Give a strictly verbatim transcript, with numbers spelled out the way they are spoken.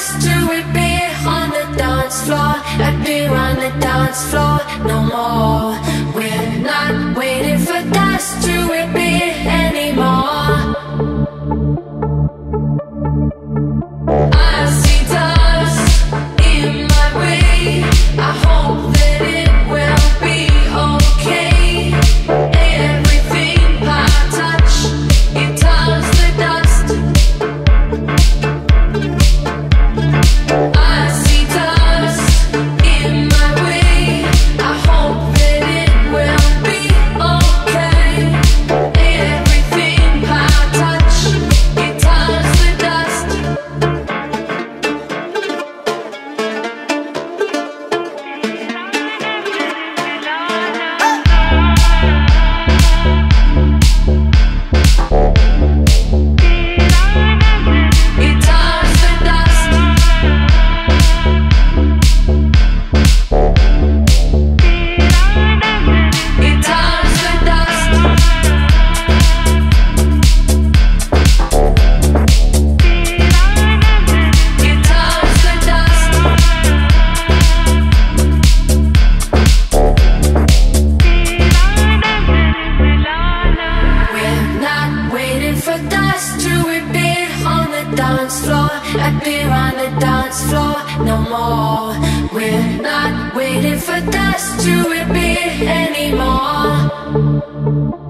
dust to reappear on the dance floor, appear on the dance floor no more. We're not waiting for dust to reappear anymore. I see dust in my way, I hope that it will be okay. Everything I touch, it turns to dust. I see dust in my way, I hope that it will be okay. Everything I touch, it turns to dust. It turns to dust. It turns to dust. It turns to dust. We're not waiting for dust to reappear on the dance floor, appear on the dance floor no more. We're not waiting for dust to reappear anymore.